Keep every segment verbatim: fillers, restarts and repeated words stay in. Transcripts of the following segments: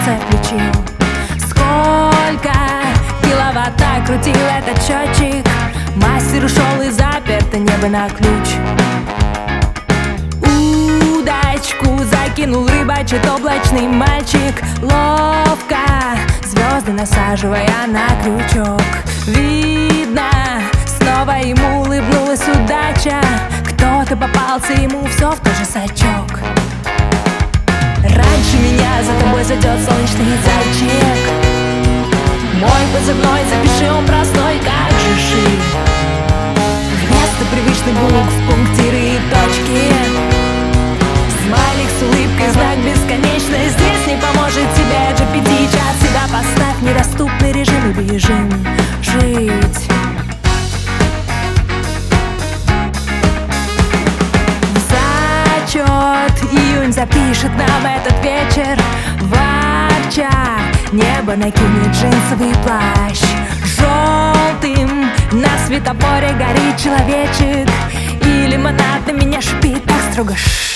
сердце включил. Сколько киловатт крутил этот счетчик, мастер ушел и заперто небо на ключ. Удочку закинул рыбачит облачный мальчик, ловко звезды насаживая на крючок. Видно, снова ему улыбнулась удача, кто-то попался ему все в тот же сачок. Раньше меня за тобой зайдет солнечный зайчик, мой позывной запиши, он простой, как же ши. Вместо привычных букв пунктиры и точки, смайлик с улыбкой, знак бесконечный. Здесь не поможет тебе джи пи ти, час себя поставь, недоступный режим и бежим жить. Зачет июнь запишет нам этот вечер, ворча небо накинет джинсовый плащ. Желтым на светофоре горит человечек, и лимонад на меня шипит так строго.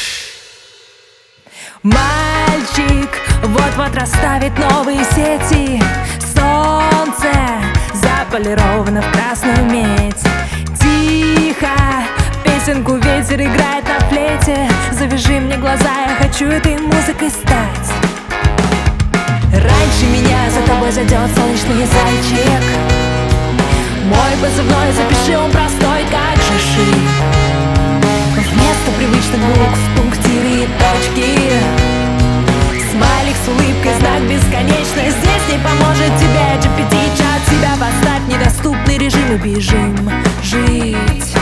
Мальчик вот-вот расставит новые сети, солнце заполировано в красную медь. Тихо песенку ветер играет на флейте, завяжи мне глаза, я хочу этой музыкой стать. Раньше меня за тобой зайдет солнечный зайчик, мой позывной запиши, он простой, как же ши. Вместо привычных букв пунктиры и точки, смайлик с улыбкой, знак бесконечный. Здесь не поможет тебе джи пи ти, чат себя поставь, недоступный режим и бежим жить.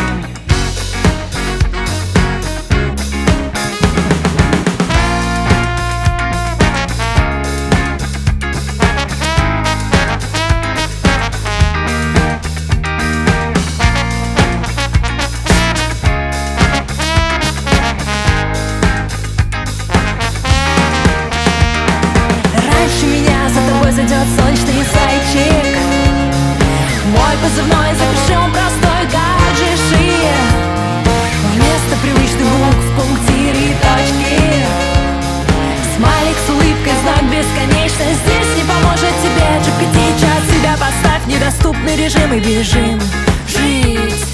Зайдет солнечный зайчик, мой позывной запиши, он простой, как же ши. Вместо привычных букв пунктиры и точки, смайлик с улыбкой, знак бесконечный. Здесь не поможет тебе джи пи ти, час себя поставь, недоступный режим и бежим жить.